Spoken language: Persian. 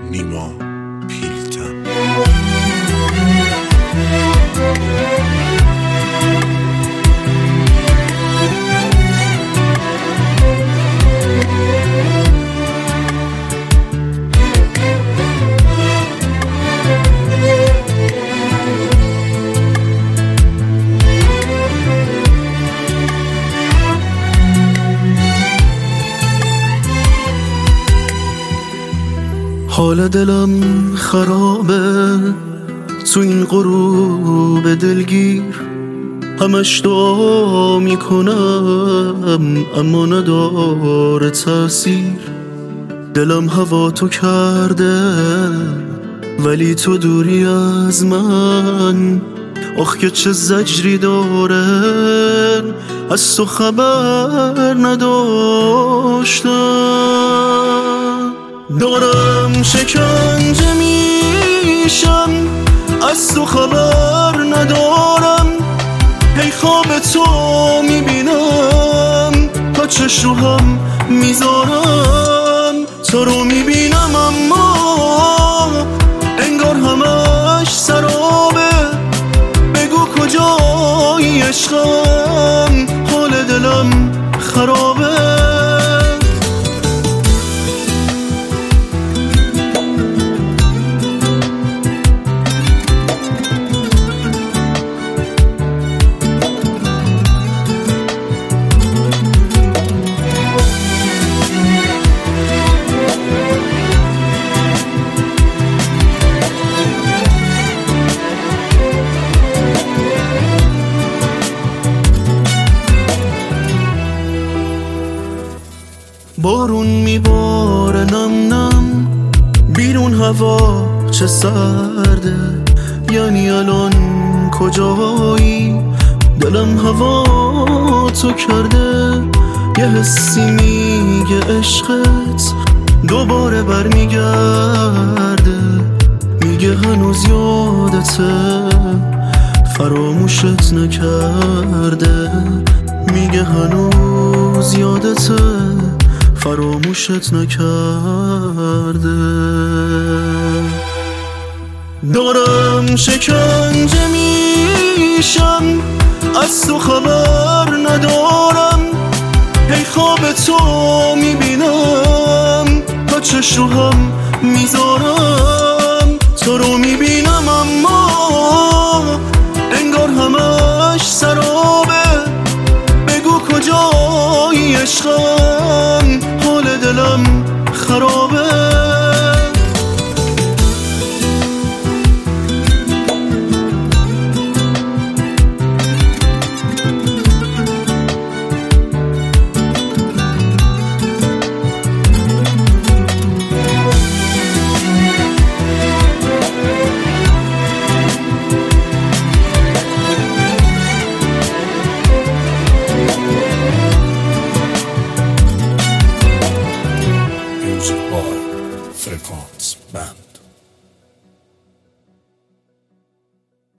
نیما پیلتن. حال دلم خرابه تو این غروب دلگیر، همش دعا میکنم اما نداره تأثیر. دلم هوا تو کرده ولی تو دوری از من، آخ که چه زجری داره از تو خبر نداشتم. دارم شکنجه میشم از تو خبر ندارم، هی خواب تو میبینم تا چشم میذارم. تو رو میبینم اما انگار همش سرابه، بگو کجایی عشقم، حال دلم خرابه. بارون میباره نم نم، بیرون هوا چه سرده، یعنی الان کجایی؟ دلم هوا تو کرده، یه حسی میگه عشقت دوباره برمیگرده، میگه هنوز یادته فراموشت نکرده، میگه هنوز یادته فراموشت نکرده. دارم شکنجه میشم از تو خبر ندارم، هی خواب تو میبینم تا چشم میذارم. تو رو میبینم اما انگار همش سرابه، بگو کجایی عشقم، حال دلم خرابه. Frekvans Band.